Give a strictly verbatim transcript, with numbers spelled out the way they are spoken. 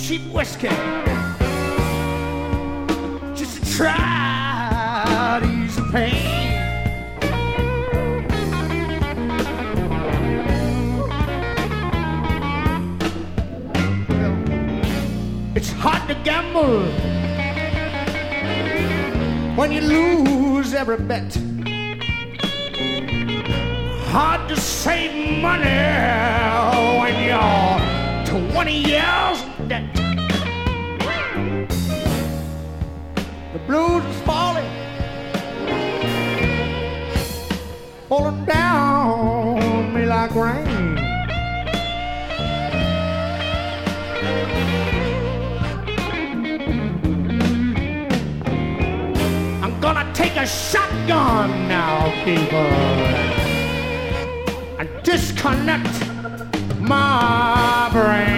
cheap whiskey just to try to ease the pain. It's hard to gamble when you lose every bet. Hard to save money when you're twenty years in debt. The blues is falling, falling down me like rain. I'm gonna take a shotgun now, people, and disconnect my brain.